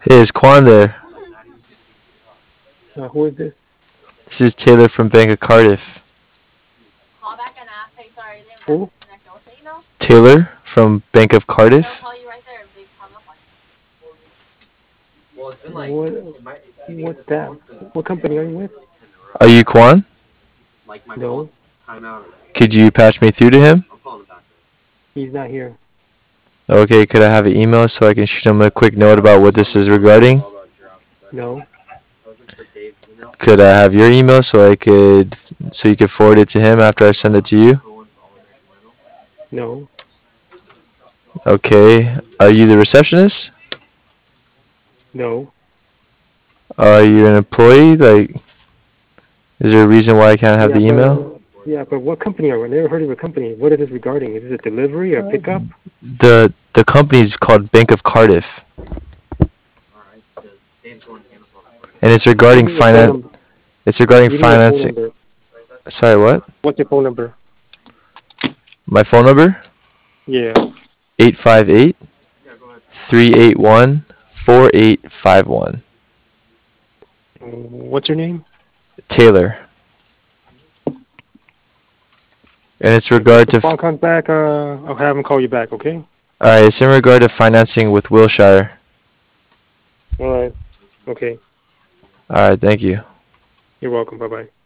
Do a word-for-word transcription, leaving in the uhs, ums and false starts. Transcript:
Hey, is Quan there? Uh, who is this? This is Taylor from Bank of Cardiff. Who? Taylor from Bank of Cardiff? What? What's that? What company are you with? Are you Quan? No, Could you patch me through to him? he's not here. Okay, could I have an email so I can shoot him a quick note about what this is regarding? No, Could I have your email so I could so you could forward it to him after I send it to you? no, Okay. Are you the receptionist? no. Are you an employee? Like, is there a reason why I can't have Yeah, the but email? yeah, but what company are we? I never heard of a company. What is this regarding? Is this a delivery or pickup? The the company is called Bank of Cardiff, and it's Give regarding me your phone finance. number. It's regarding Give me your phone financing. number. Sorry, what? What's your phone number? My phone number? Yeah. Eight five eight three eight one four eight five one. What's your name? Taylor. And it's Okay, regard so to. F- call comes back. Uh, I'll have him call you back. Okay. Alright, it's in regard to financing with Wilshire. All right. Okay. Alright, thank you. You're welcome. Bye bye.